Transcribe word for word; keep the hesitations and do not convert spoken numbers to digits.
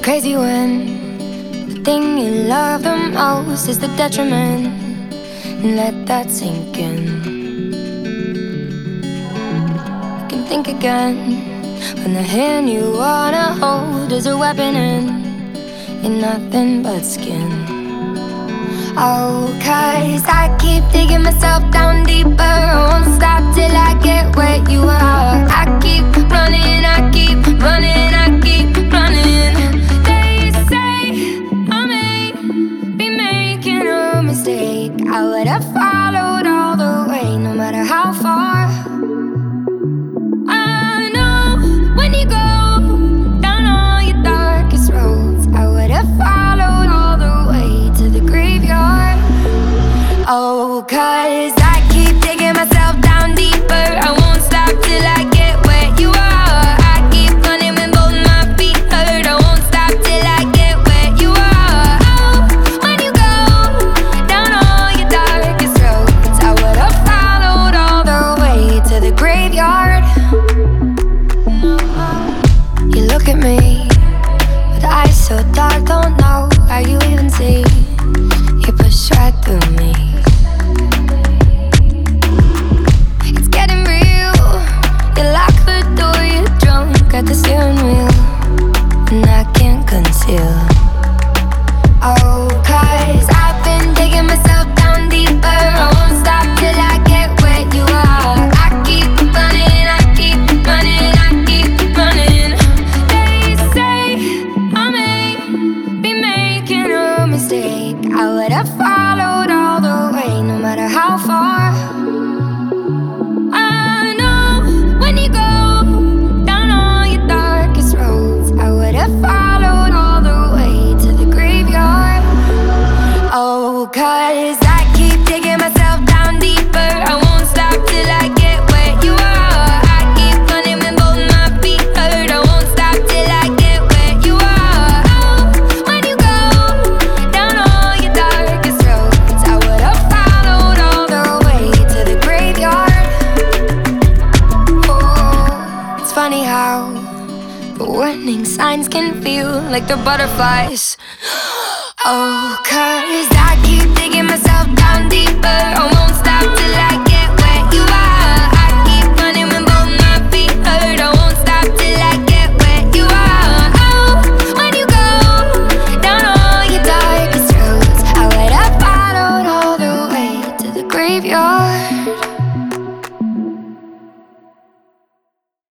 crazy when the thing you love the most is the detriment. And let that sink in. You can think again when the hand you wanna hold is a weapon and you're nothing but skin. Oh, cause I keep digging myself down deeper. I won't stop till I get where you are. I keep running, I keep running, I keep running. They say I may be making a mistake. I would have followed all the way, no matter how far. I know when you go down all your darkest roads, I would have followed all the way to the graveyard. Oh, cause I keep digging myself down deeper. I won't stop till I get where you are. I keep running when both my feet hurt. I won't stop till I get where you are. Oh, when you go down all your darkest roads, I would have followed all the way to the graveyard. You look at me with eyes so dark, don't know how you even see. You push right through me. It's getting real. You lock the door, you're drunk at the steering wheel, and I can't conceal. Oh, cause I've been digging myself down deeper. I won't stop till I get where you are. I keep running, I keep running, I keep running. They say I may be making a mistake. I would have followed all the way, no matter how far. I know when you go down all your darkest roads, I would have followed all the way to the graveyard. Oh, cause I keep digging myself down deeper. I won't stop till I get where you are. I keep running when both my feet hurt. I won't stop till I get where you are. Oh, when you go down all your darkest roads, I would have followed all the way to the graveyard. Oh, it's funny how the warning signs can feel like the butterflies. Oh, cause I keep digging myself down deeper. I won't stop till